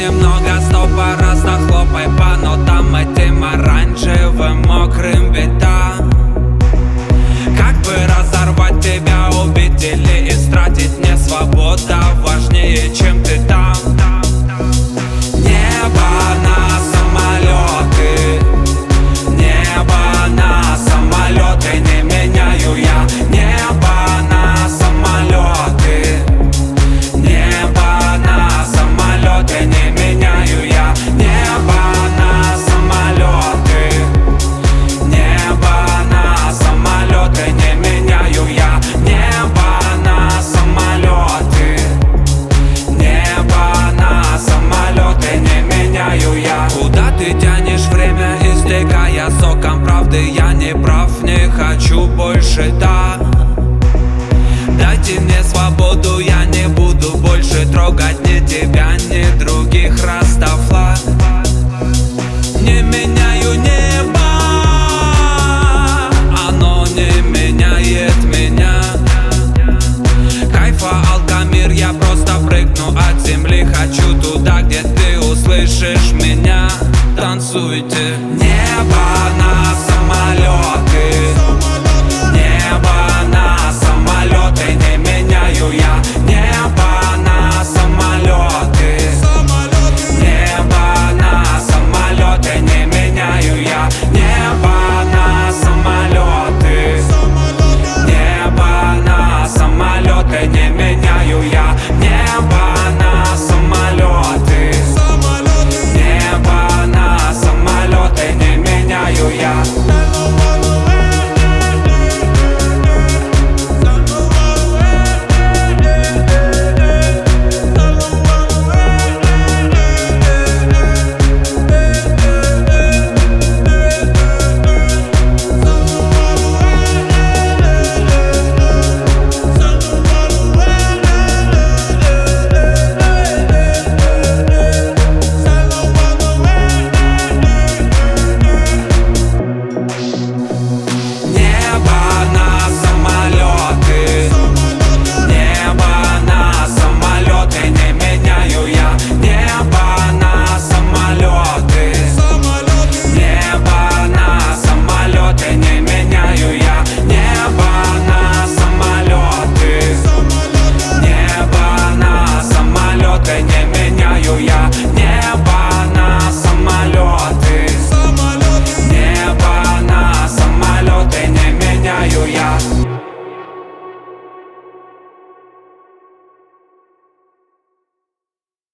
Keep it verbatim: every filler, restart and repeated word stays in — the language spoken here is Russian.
немного, стопа раз хлопай по нотам этим оранжевым мокрым битам. Как бы разорвать тебя, убить или истратить, мне свобода важнее, чем ты там. Небо на самолеты, небо на самолеты, не меняю я. Небо на самолеты, небо на самолеты, не меняю я. Небо на самолеты, небо на самолеты, не меняю я. Небо на самолеты, небо на самолеты, не меняю я. Куда ты тянешь время, истекая соком правды? Я не прав, не хочу больше так. Дайте мне свободу, я не буду больше трогать ни тебя, ни других. Растафлаг. Не меняю небо, оно не меняет меня. Кайфа Алкамир, я просто прыгну от земли. Хочу туда, где ты услышишь меня. Танцуйте. Небо на самолеты, небо на самолеты, не меняю я. Небо на самолеты, небо на самолеты, не меняю я. Небо на самолеты, небо на самолеты, не меняю я. Небо на самолеты, небо на самолеты, не меняю я. Небо на самолеты, не